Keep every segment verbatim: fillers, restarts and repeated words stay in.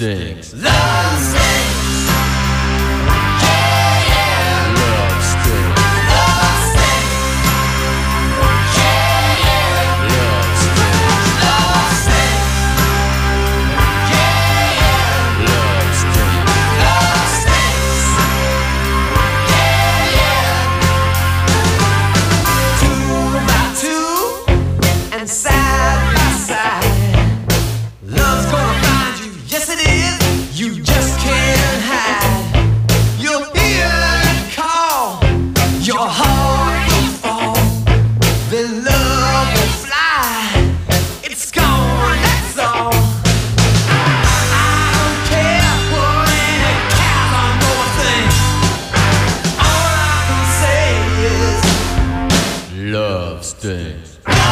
stings. Love stings. Love stings.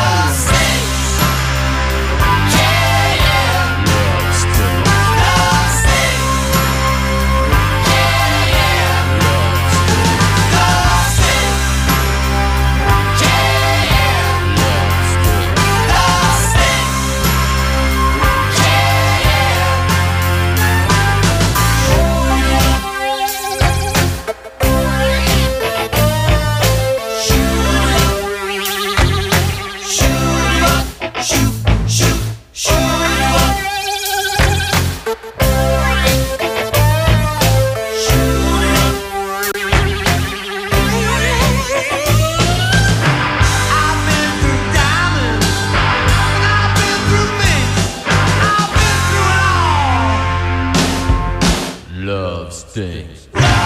Love stings.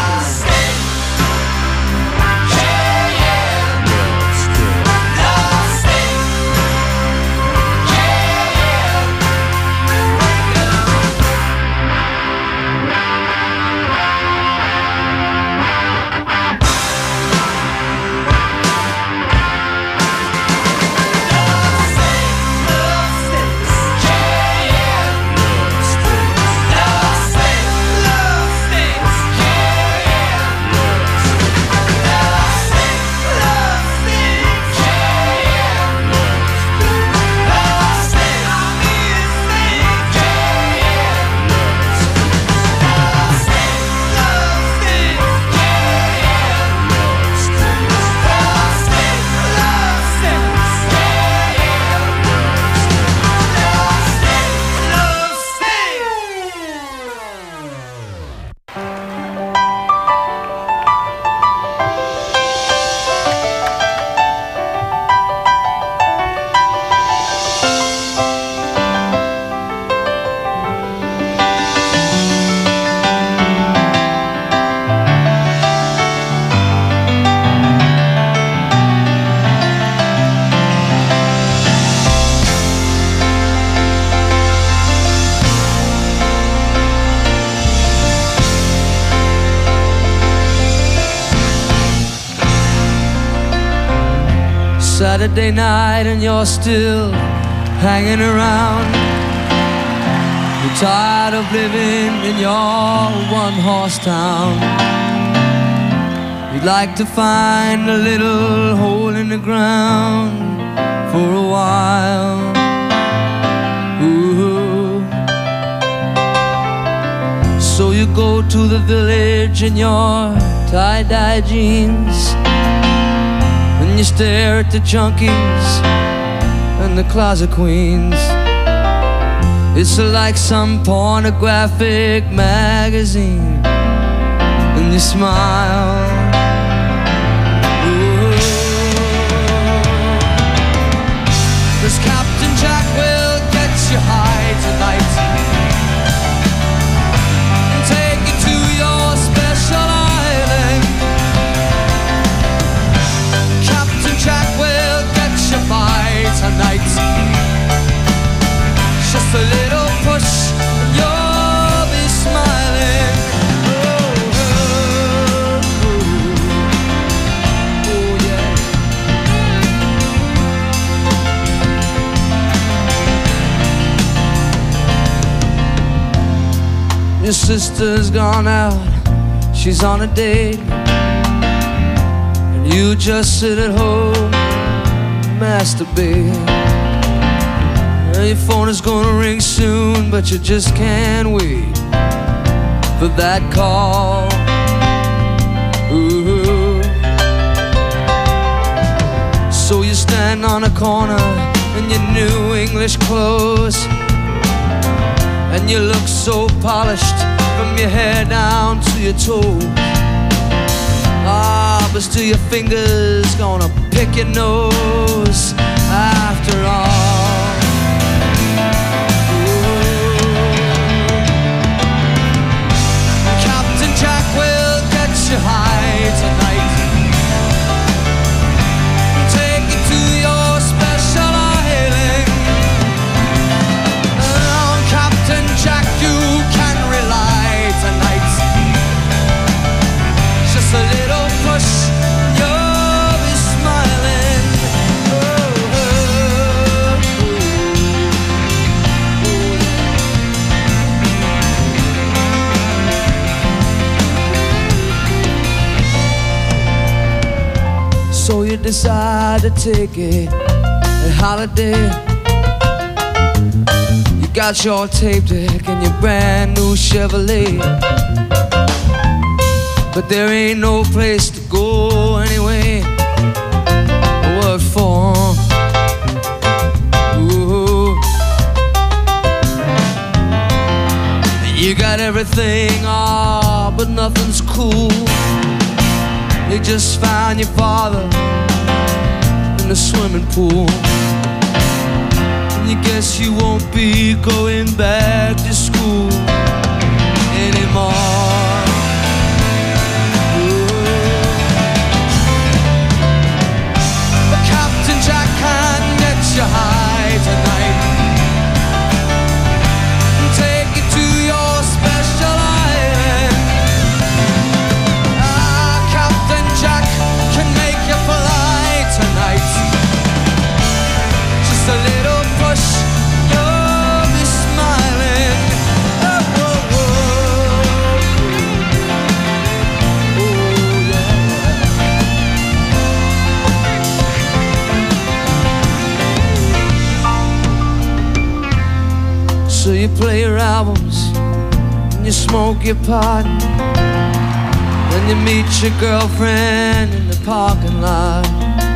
Saturday night and you're still hanging around. You're tired of living in your one-horse town. You'd like to find a little hole in the ground for a while. Ooh. So you go to the village in your tie-dye jeans, and you stare at the junkies and the closet queens. It's like some pornographic magazine, and you smile. Ooh. 'Cause Captain Jack will get you high tonight and take you to your special island. Jack will get you by tonight. Just a little push and you'll be smiling. Oh, oh, oh, oh yeah. Your sister's gone out, she's on a date, you just sit at home, masturbate. Your phone is gonna ring soon, but you just can't wait for that call. Ooh. So you stand on a corner in your new English clothes, and you look so polished from your hair down to your toes. Ah, but still your fingers gonna pick your nose after all. Captain Jack will get you high tonight, take you to your special island. On Captain Jack you can rely tonight. Just a little push, you'll be smiling. Oh, oh, oh, oh. So you decide to take it a holiday. You got your tape deck and your brand new Chevrolet, but there ain't no place to go anyway. What for? Ooh. You got everything, ah, but nothing's cool. You just found your father in the swimming pool, and you guess you won't be going back to school anymore. Jack can get you high tonight, take you to your special island. Ah, Captain Jack can make you fly tonight. Just a little push, you'll be smiling. Oh, oh, oh. Oh, yeah. So you play your albums and you smoke your pot, then you meet your girlfriend in the parking lot.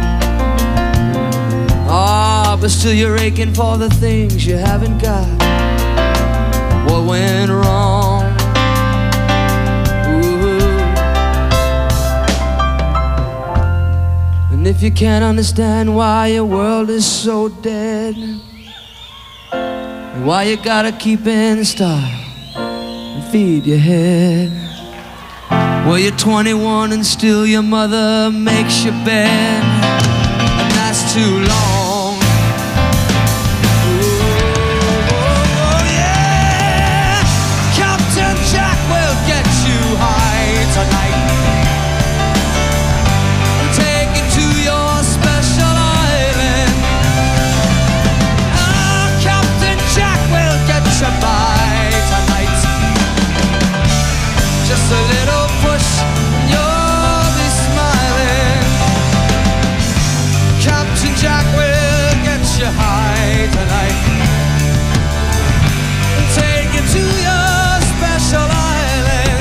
Ah, but still you're aching for the things you haven't got. What went wrong? Ooh. And if you can't understand why your world is so dead, why you gotta keep in style and feed your head? Well, you're twenty-one and still your mother makes your bed, and that's too long. Ooh, oh, yeah. Captain Jack will get you high tonight, take you to your special island. Get you by tonight. Just a little push, you'll be smiling. Captain Jack will get you high tonight, take you to your special island.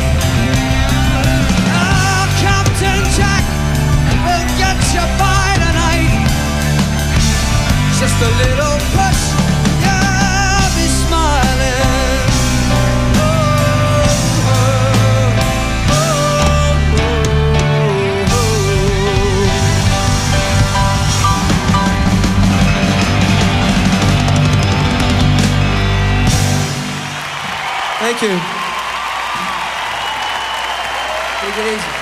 Oh, Captain Jack will get you by tonight. Just a little push, thank you. Take it easy.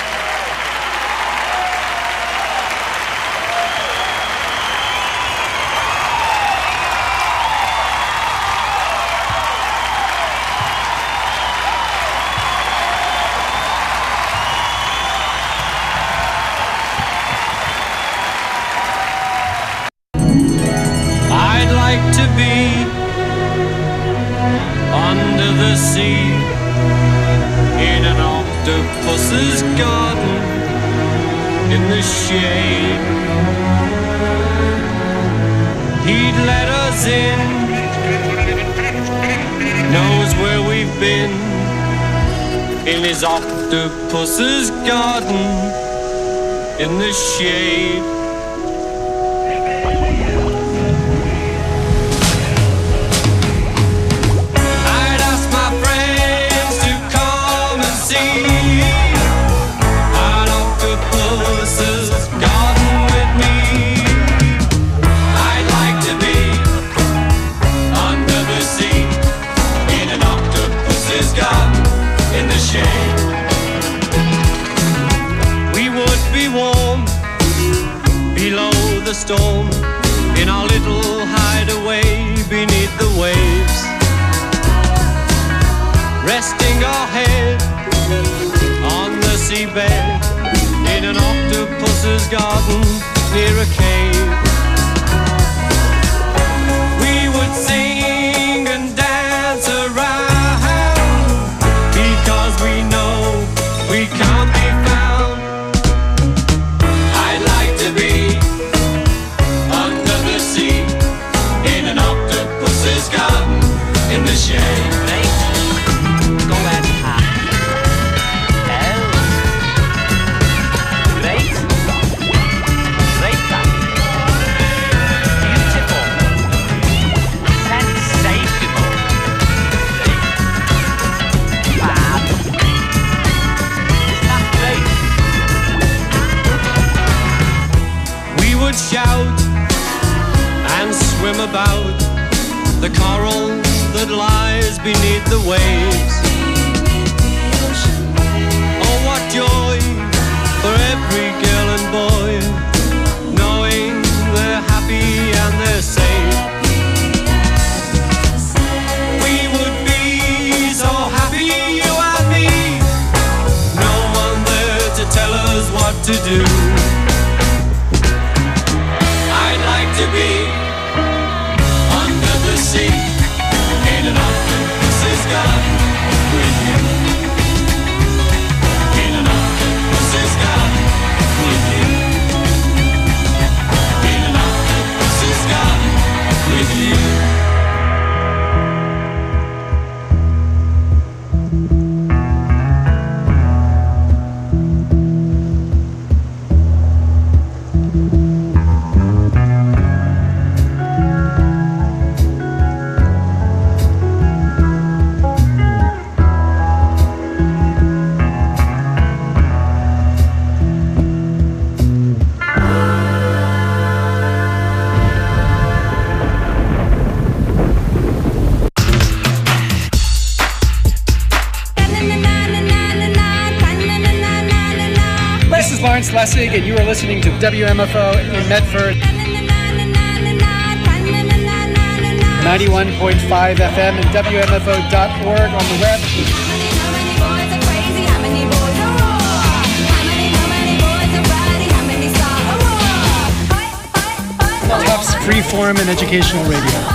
I'd like to be under the sea, in an octopus's garden, in the shade. He'd let us in knows where we've been in his octopus's garden in the shade. I'd ask my friends to come and see an octopus's garden with me. I'd like to be under the sea in an octopus's garden in the shade. We would be warm below the storm in our little hideaway beneath the waves, resting our head on the seabed in an octopus's garden near a cave. We would sing and dance around because we know we can't be found. I'd like to be under the sea in an octopus's garden in the shade. Go that high. Oh. Great. Great that. Beautiful. Sensational. Great. Fab. Isn't that great? We would shout and swim about the coral that lies beneath the waves. Oh, what joy for every girl and boy, knowing they're happy and they're safe. We would be so happy, you and me, no one there to tell us what to do. I'd like to be under the sea in an octopus's garden with you. In an octopus's garden with you. In an octopus's garden with you. This is Lawrence Lessig, and you are listening to W M F O in Medford, ninety-one point five F M and W M F O dot org on the web. Tufts Freeform and Educational Radio.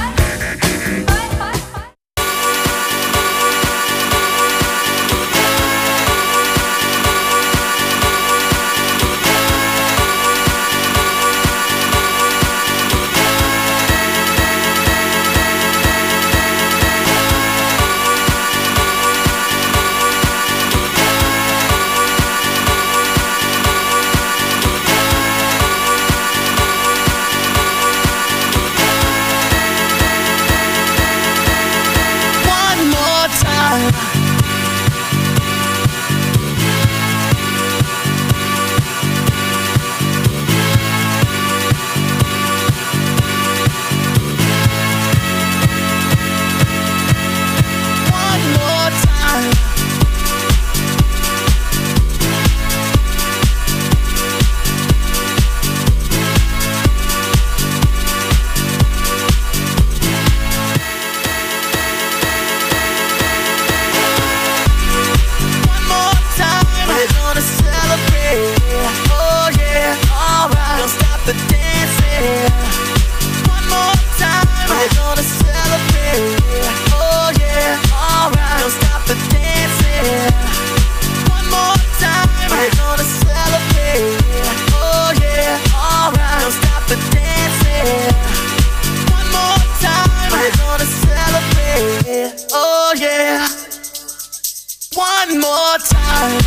one more time.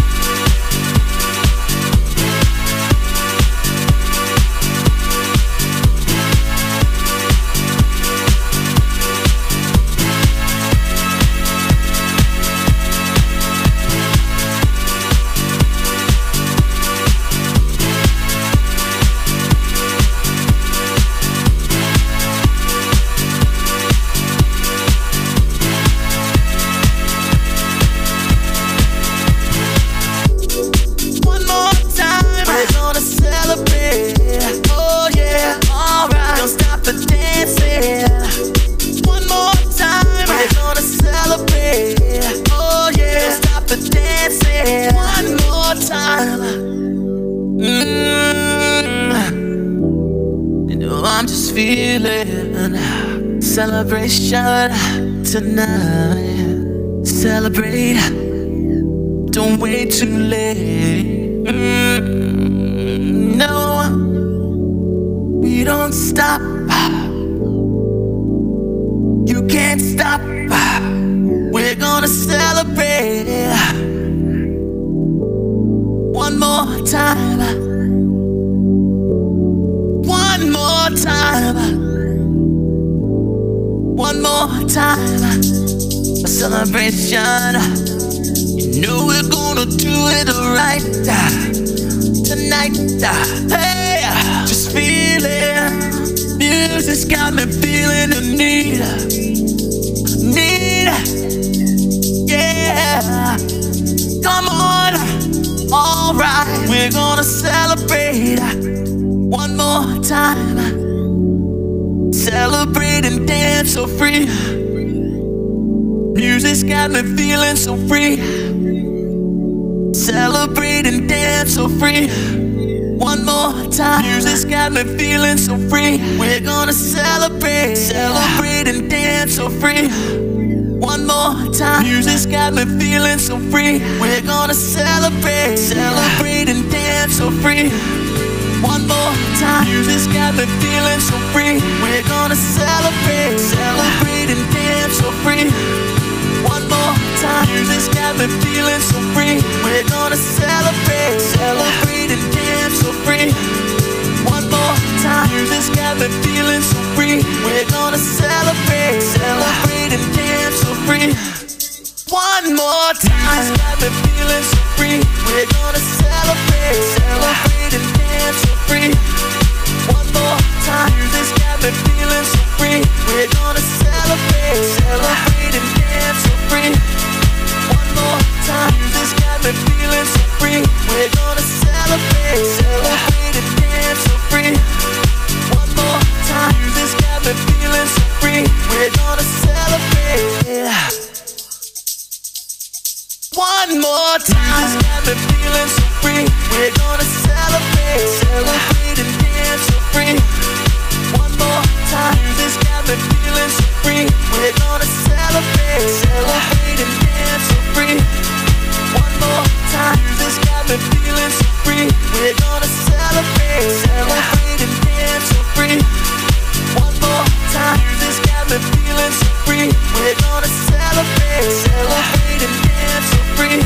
Celebration tonight. Celebrate. Don't wait too late. Mm, no, we don't stop. You can't stop. We're gonna celebrate one more time. One more time. One more time, a celebration. You know we're gonna do it right tonight. Hey, just feel it. Music's got me feeling the need, need. Yeah, come on, alright. We're gonna celebrate one more time. Celebrate and dance so free. Music's got me feeling so free. Celebrate and dance so free. One more time. Music's got me feeling so free. We're gonna celebrate. Celebrate and dance so free. One more time. Music's got me feeling so free. We're gonna celebrate. Celebrate and dance so free. One more time. Music's got me feeling so free. We're gonna celebrate. Celebrate and dance so free. One more time. Music's got me feeling so free. We're gonna celebrate. Celebrate and dance so free. One more time. Music's got me feeling so free. We're gonna celebrate. Celebrate and dance so free. One more time. Music's got me feeling so free. We're gonna celebrate. Celebrate and dance so free. One more time. Music's got me feeling so free. We're gonna celebrate. Celebrate and dance so free. One more time. Music's got me feeling so free. We're gonna celebrate. Celebrate and dance so free. One more time. Music's got me feeling so free. We're gonna celebrate. One more time. Music's got me feeling so free. We're gonna celebrate. Celebrate and dance so free. One more time. Music's got me feeling so free. We're gonna celebrate. Celebrate and dance so free. One more time. Music's got me feeling so free. We're gonna celebrate. Celebrate and dance so free. One more time. Music's got me feeling so free. We're gonna celebrate. Celebrate and dance so free.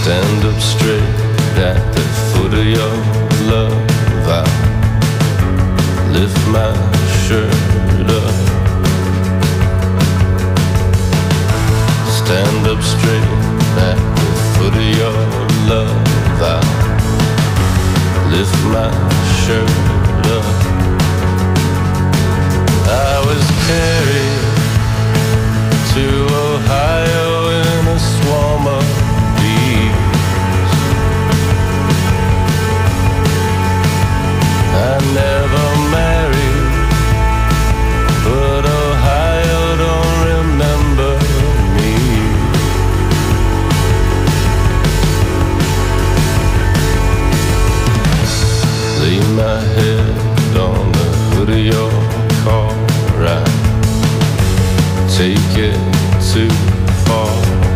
Stand up straight at the foot of your love. I lift my shirt up. Stand up straight at the foot of your love. I lift my shirt up. I was carried to Ohio in a swarm of bees. I never married, but Ohio don't remember me. Lay my head on the hood of your car. I take it too far.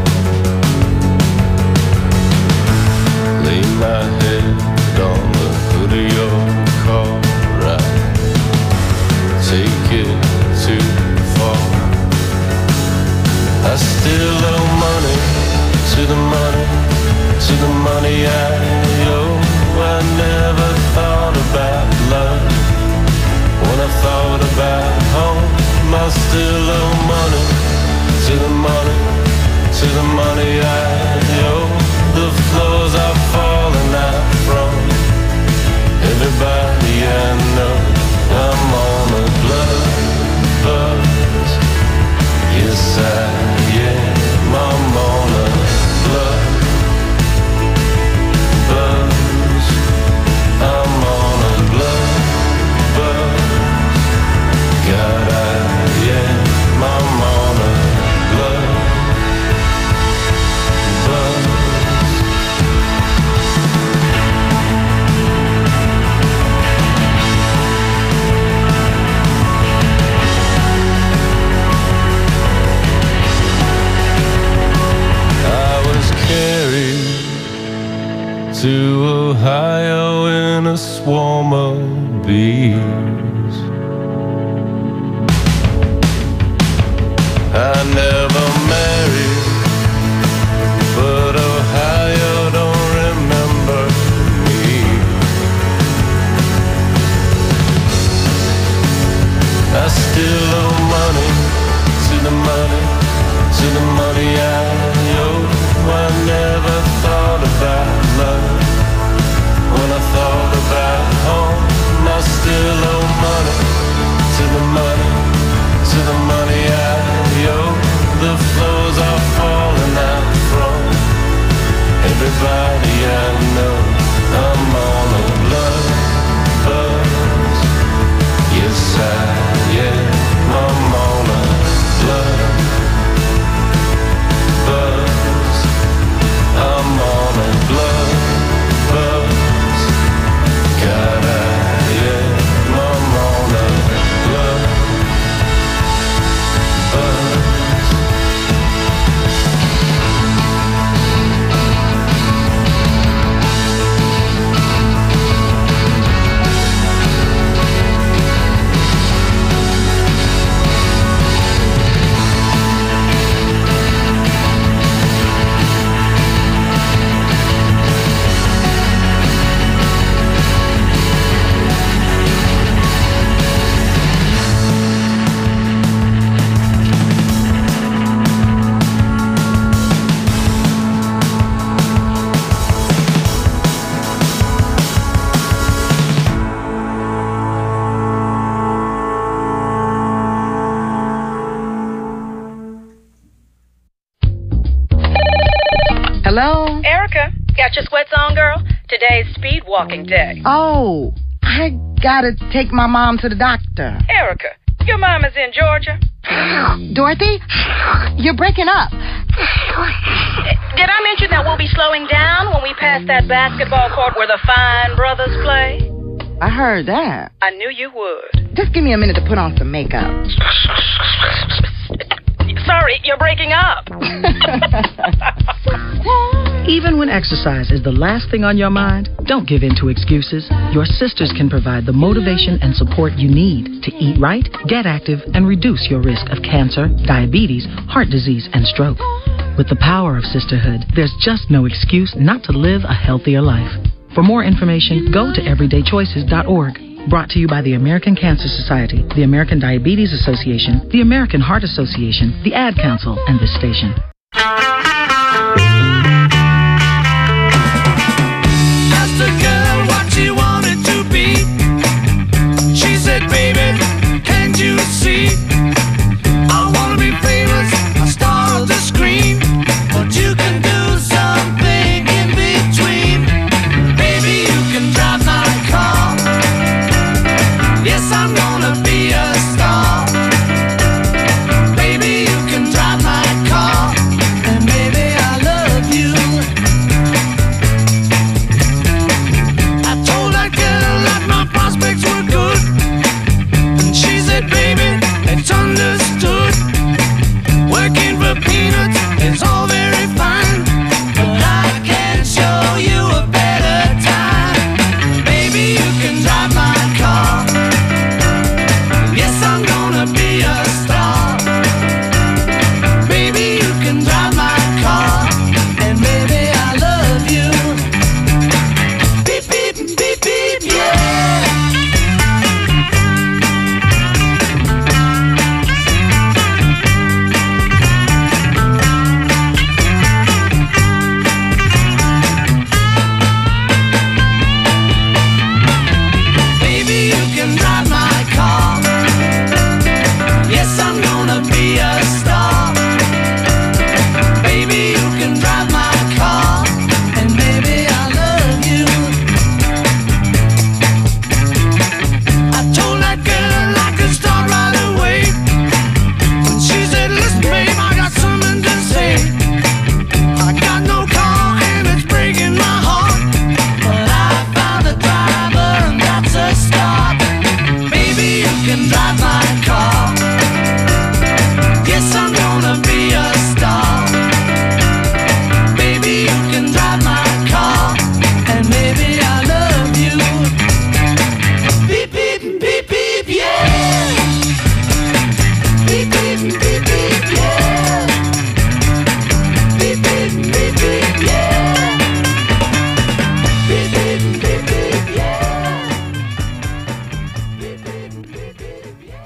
Lay my head on the hood of your car. I take it too far. I still owe money to the money, to the money I owe. I never thought about love when I thought about home. I still owe money to the money, to the money I owe. The floors are falling out from everybody I know. I'm on a blood buzz. Yes, I am. I'm on a blood buzz. I'm on a blood buzz. God, I am. I'm on a blood buzz. I was carried to Ohio in a swarm of bees. I never married, but Ohio don't remember me. I still owe money to the money, to the money I owe. I never thought about love when I thought about home. I still owe money to the money, to the money I owe. The floors are falling out from everybody I know. I'm on a blood buzz. Yes, I am. I'm on a blood buzz. I'm on a blood buzz. God, I am. I'm on a blood buzz. Hello? Erica, got your sweats on, girl? Today's speed walking day. Oh, I gotta take my mom to the doctor. Erica, your mom is in Georgia. Dorothy, you're breaking up. Did I mention that we'll be slowing down when we pass that basketball court where the fine brothers play? I heard that. I knew you would. Just give me a minute to put on some makeup. Sorry, you're breaking up. Even when exercise is the last thing on your mind, don't give in to excuses. Your sisters can provide the motivation and support you need to eat right, get active, and reduce your risk of cancer, diabetes, heart disease, and stroke. With the power of sisterhood, there's just no excuse not to live a healthier life. For more information, go to everyday choices dot org. Brought to you by the American Cancer Society, the American Diabetes Association, the American Heart Association, the Ad Council, and this station. Asked a girl what she wanted to be. She said, baby, can't you see? I wanna be famous, a star of the screen, but you can do something in between. Baby, you can drive my car. Yes, I'm gonna be a star. Baby, you can drive my car, and baby, I love you. I told that girl that my prospects were good, and she said, baby, it's understood. Working for peanuts is all very fine, but I can show you a better time. Baby, you can drive my car. Yes, I'm gonna be a star. Baby, you can drive my car, and baby, I love you. Beep, beep, beep, beep, yeah. Baby, you can drive my car. Yes, I'm gonna be a star. Baby, you can drive my car, and baby, I love you. I told that girl I could start right away, and she said, listen, babe, I got something to say. I got no car and it's breaking my heart, but I found a driver and that's a start. Baby, you can drive my car. Yes, I'm gonna be a star. Baby, you can drive my car, and baby, I love you. Beep, beep, beep, beep, yeah. Beep, beep, beep, beep, yeah. Beep, beep, beep, beep, yeah. Beep, beep, beep, beep, yeah. Beep, beep, beep, beep, yeah.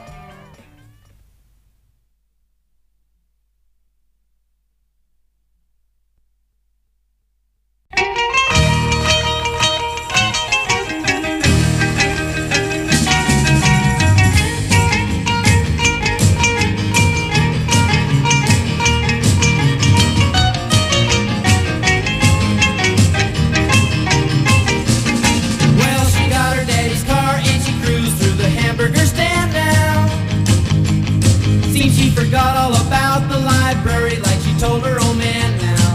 Well, she got her daddy's car and she cruised through the hamburger stand now. Seems she forgot all about the library like she told her old man now.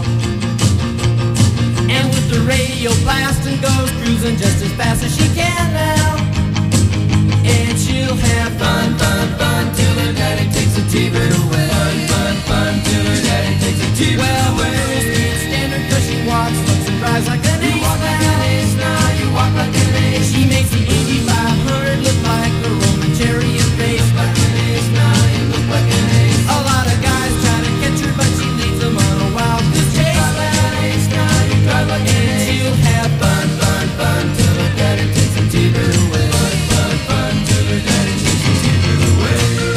And with the radio blasting goes cruising just as fast as she can now. And she'll have fun, fun, fun till her daddy takes a T-bird away. Fun, fun, fun till her daddy takes a T-bird well, away. Well, the girls can't stand her 'cause she walks, looks and drives like an ace. You walk like an ace now, you walk like an ace. She makes the Indy five hundred look like a Roman chariot race. Like an ace now, you look like an ace. A lot of guys try to catch her, but she leads them on a wild goose chase. You drive like an ace now, you drive like an ace. She'll have fun, fun, fun till her daddy takes a T-bird away. Fun, fun, fun till her daddy takes a T-bird away.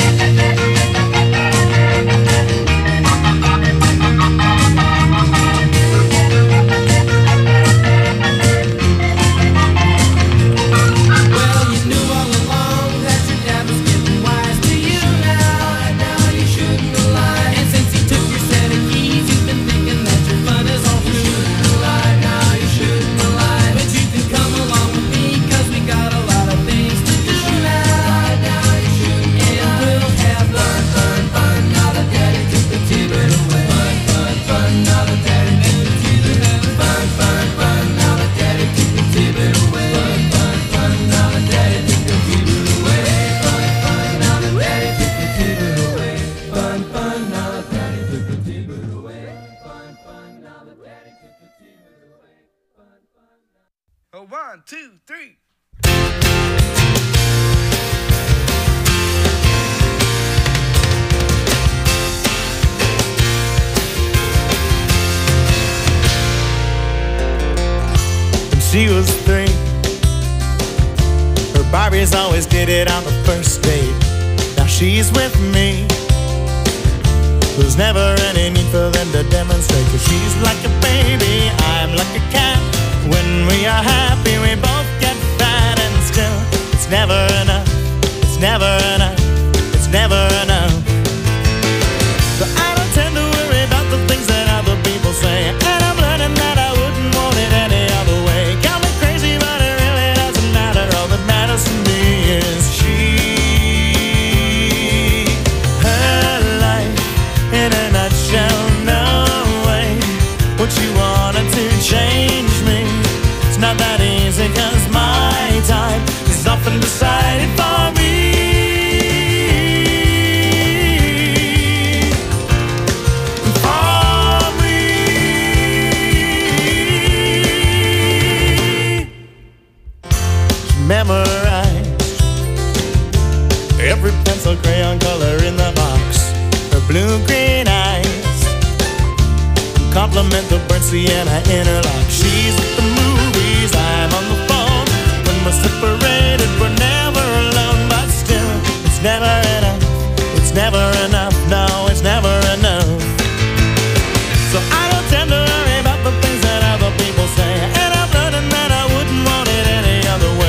Well, you knew all along that your dad was getting wise to you now. Now you shouldn't have lied. And since he took your set of keys, you've been thinking that your fun is all through. You shouldn't have lied. Now you shouldn't have lied. But you can come along with me 'cause we got a lot of things to do now. Now you shouldn't have lied. And we'll have fun, fun, fun. Now that daddy took the T-bird away. Fun, fun, fun. Now that daddy took the T-bird away. Fun, fun, fun. Now that daddy took the T-bird away. Fun, fun, fun. Now that daddy took the T-bird away. Fun, fun. Now that daddy took the T-bird away. Fun, fun. Now that daddy took the T-bird away. Fun, fun. Now that daddy took the T-bird away. Fun, fun. Oh, one, two, three. she was three. Her Barbies always did it on the first date. Now she's with me. There's never any need for them to demonstrate, 'cause she's like a baby, I'm like a cat. When we are happy, we both get fat, and still, it's never enough, it's never enough, it's never enough. So I don't tend to worry about the things that other people say, and I'm learning that I wouldn't want it any other way. Got me crazy, but it really doesn't matter. All that matters to me is she. Her life in a nutshell, no way would she wanted to change me. It's not that easy, 'cause my time is often decided for me. Memorized every pencil crayon color in the box. Her blue-green eyes complement the burnt sienna interlock. She's at the movies, I'm on the phone. When we're separated, we're never alone. But still, it's never enough, it's never enough, no, it's never enough. So I don't tend to worry about the things that other people say, and I'm learning that I wouldn't want it any other way.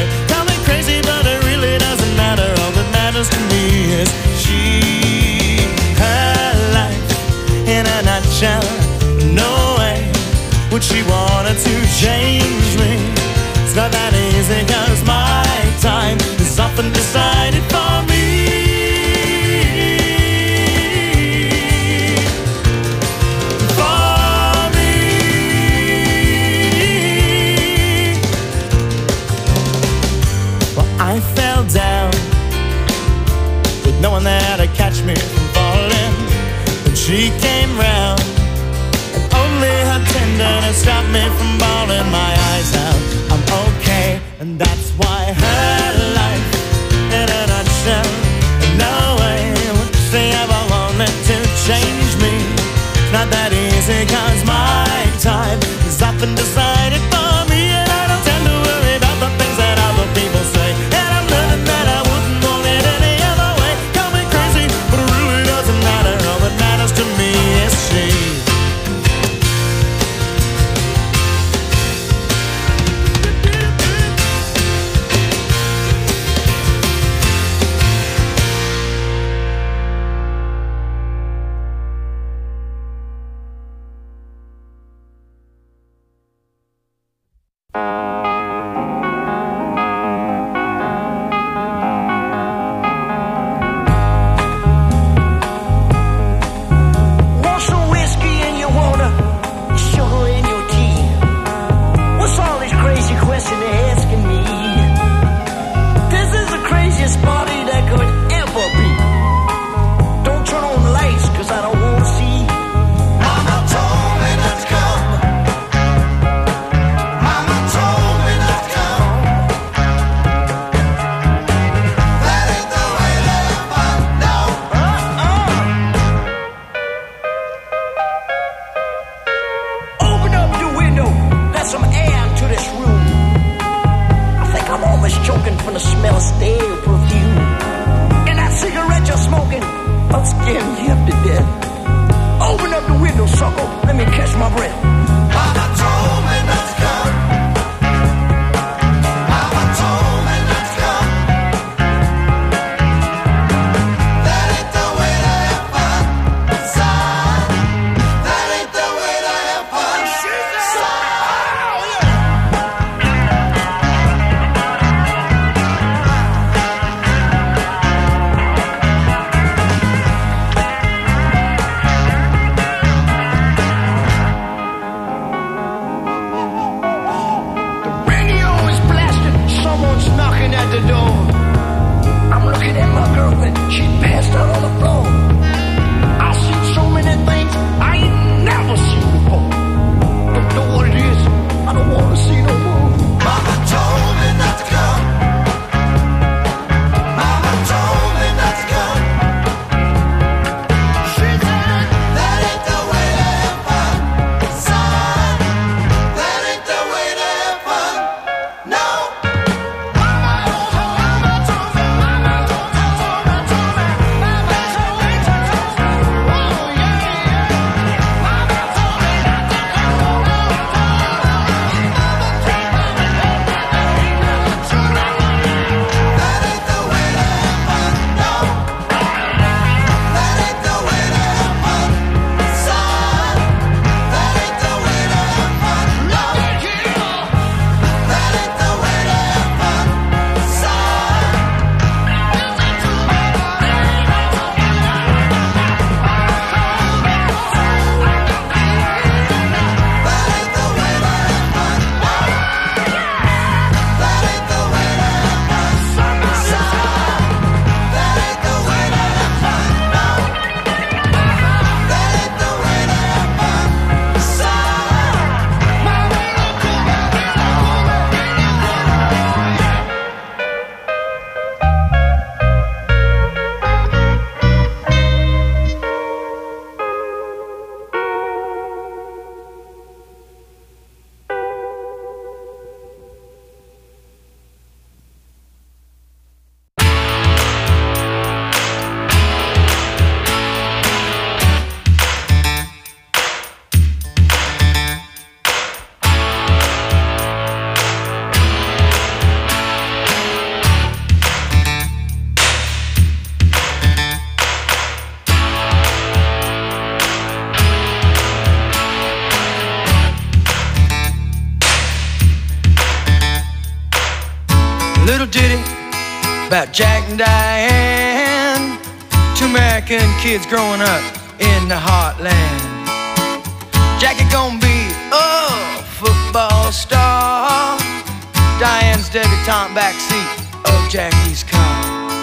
To me is she. Her life in a nutshell, no way would she wanted to change me. It's not that easy, 'cause my time is often decided for me. For me. Well, I fell down no one there to catch me from falling. When she came round, and only her tenderness stopped me from bawling my eyes out. I'm okay, and that's why her life in a nutshell, no way would she ever wanted to change me. It's not that easy, 'cause my time is often decided for me, and I don't tend to worry about the things that other people say, and I'm learning that I wouldn't want it any other way. But it really doesn't matter, all that matters to me is she. about Jack and Diane, two American kids growing up in the heartland. Jackie gonna be a football star, Diane's debutante backseat of Jackie's car.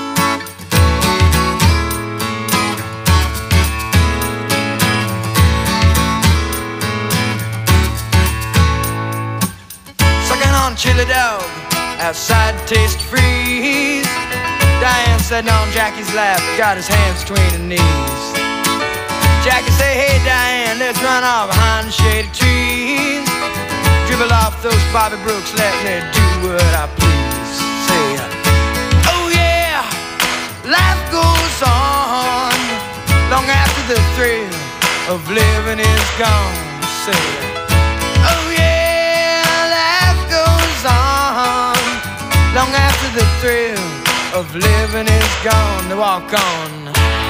Sucking on chili dog outside Taste Freeze, Diane sitting on Jackie's lap, got his hands between her knees. Jackie say, hey Diane, let's run off behind the shady trees, dribble off those Bobby Brooks, let me do what I please. Say, oh yeah, life goes on long after the thrill of living is gone. Say, oh yeah, life goes on long after the thrill of living is gone. To walk on.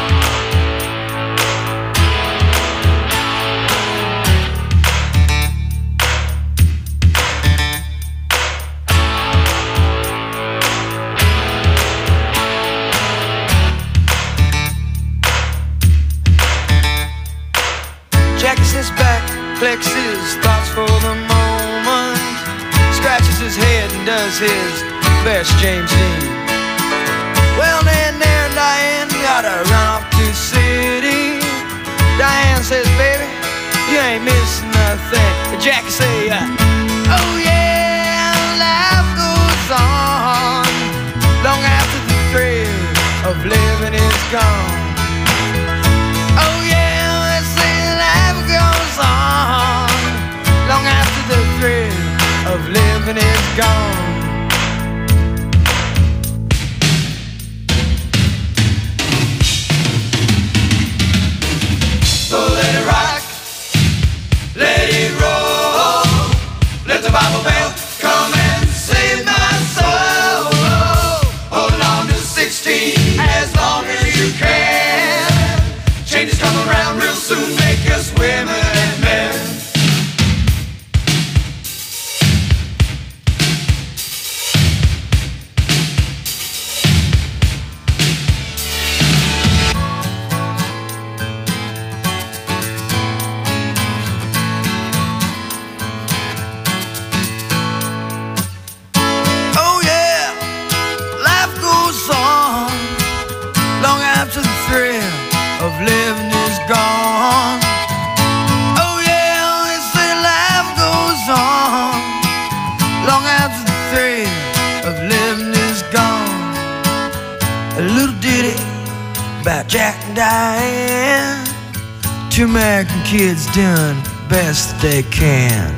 Jackie sits back, collects his thoughts for the moment, scratches his head and does his best James Dean. Well, then there and Diane gotta run off to the city. Diane says, baby, you ain't missing nothing. But Jackie say, uh, oh yeah, life goes on long after the thrill of living is gone. Oh yeah, let's say life goes on long after the thrill of living is gone. So let it rock, let it roll, let the Bible bell come and save my soul. Hold on to sixteen as long as you can. Changes come around real soon, make us women and men. Living is gone. Oh yeah, they say life goes on long after the thrill of living is gone. A little ditty about Jack and Diane, two American kids doing the best they can.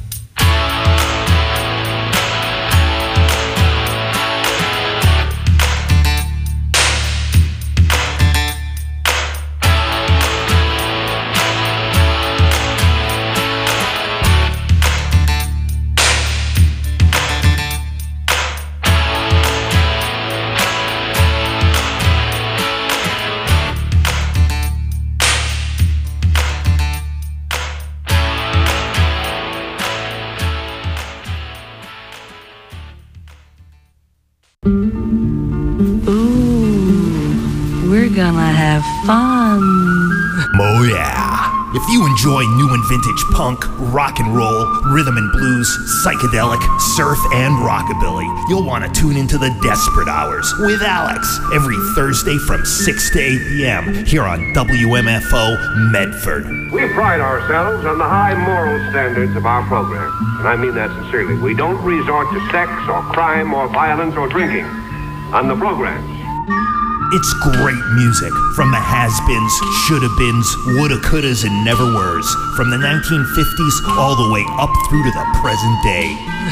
Gonna have fun. Oh yeah. If you enjoy new and vintage punk, rock and roll, rhythm and blues, psychedelic, surf, and rockabilly, you'll want to tune into the Desperate Hours with Alex every Thursday from six to eight p.m. here on W M F O Medford. We pride ourselves on the high moral standards of our program, and I mean that sincerely. We don't resort to sex or crime or violence or drinking on the programs. It's great music from the has-beens, shoulda-beens, woulda-couldas, and never-weres, from the nineteen fifties all the way up through to the present day.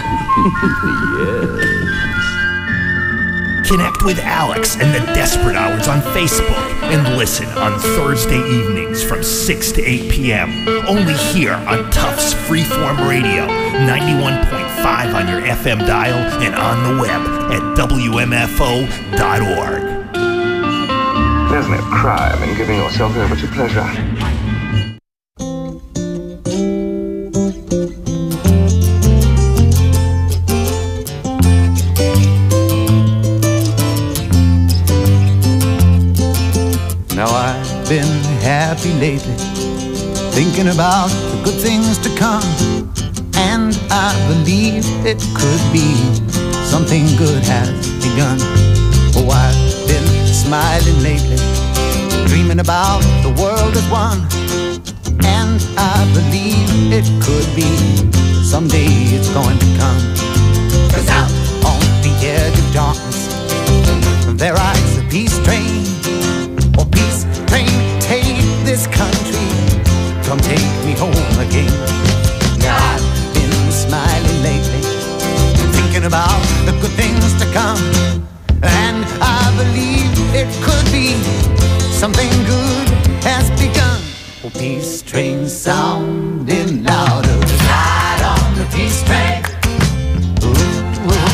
Yes. Connect with Alex and the Desperate Hours on Facebook and listen on Thursday evenings from six to eight p.m. only here on Tufts Freeform Radio, ninety-one point five on your F M dial and on the web at W M F O dot org. There's no crime in giving yourself over to pleasure. thinking about the good things to come, and I believe it could be something good has begun. Oh, I've been smiling lately, dreaming about the world as one, and I believe it could be someday it's going to come. 'Cause out on the edge of darkness there rides the peace train. Oh, peace train, take this country, come take me home again. Now I've been smiling lately, thinking about the good things to come, and I believe it could be something good has begun. Oh, peace train sounding louder, ride on the peace train. Ooh, ooh.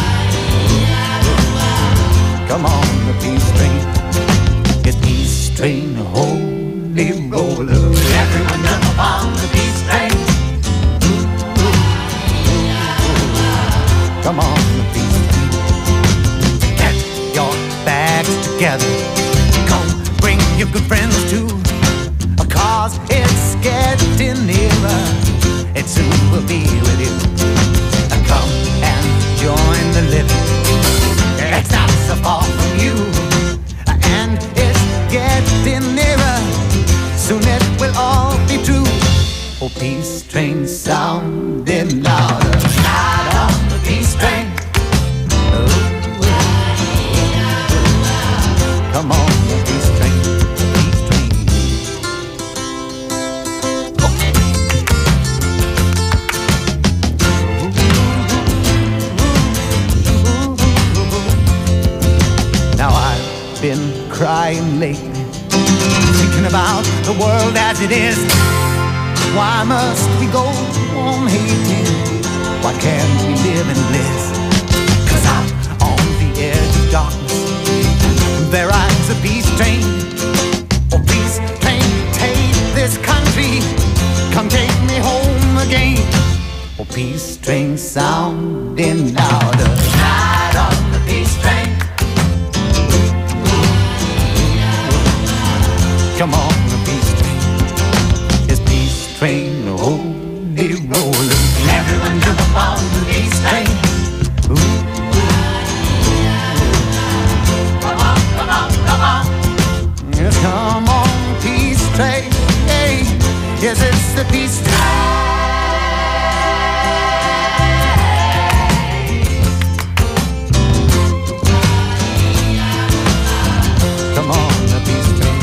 Come on, the peace train. It's peace train, holy roller. Everyone jump upon the peace train. Ooh, ooh, ooh. Come on, the peace train. Get your bags together. Come, bring your good friends too. Cause it's getting nearer. It soon will be with you. Come and join the living. It's not so far from you, and it's getting nearer. Soon it will all be true. Oh, peace train sounding louder. Ride on the peace train. Ooh, come on, the peace train. Been crying lately, thinking about the world as it is. Why must we go on hating? Why can't we live in bliss? 'Cause out on the edge of darkness there rides a peace train. Oh, peace train, take this country, come take me home again. Oh, peace train sounding louder, ride on the peace train. Come on, the peace train. It's peace train, holy roller. Everyone jump up on the peace train. Ooh, ooh. Come on, come on, come on. Yes, come on, peace train. Hey, yes, it's the peace train. Come on, the peace train.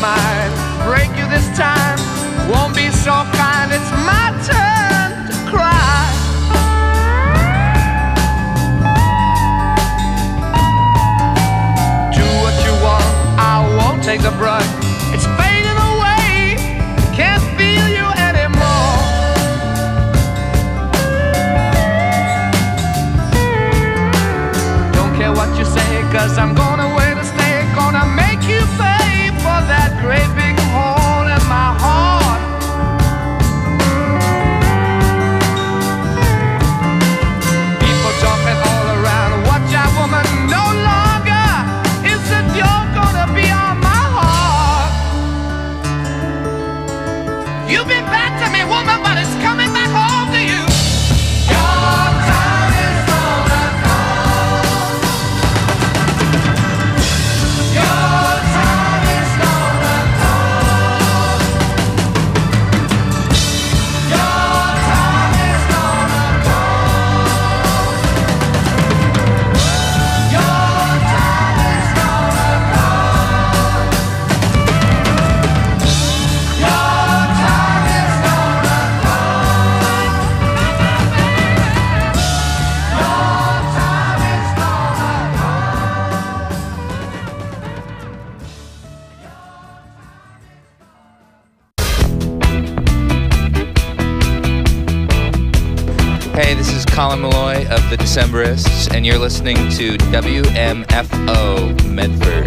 mind. Break you this time, won't be so kind. It's my turn to cry. Do what you want, I won't take the brunt. It's fading away, can't feel you anymore. Don't care what you say, cause I'm gonna wait to stay. Gonna make you pay for that great big hole in my heart. People talking all around, watch out woman, no longer is it you're gonna be on my heart. You've been bad to me woman, but it's coming back home to you. Your time is gonna come. Your time is gonna come. Your time is gonna come. Your time is gonna come. Your time is gonna come. Your time is Hey, this is Colin Malloy of the Decemberists, and you're listening to W M F O Medford.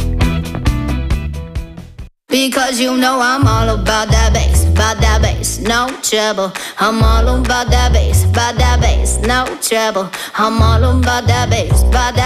Because you know I'm all about that bass, about that bass, no trouble. I'm all about that bass, about that bass, no trouble. I'm all about that bass, about that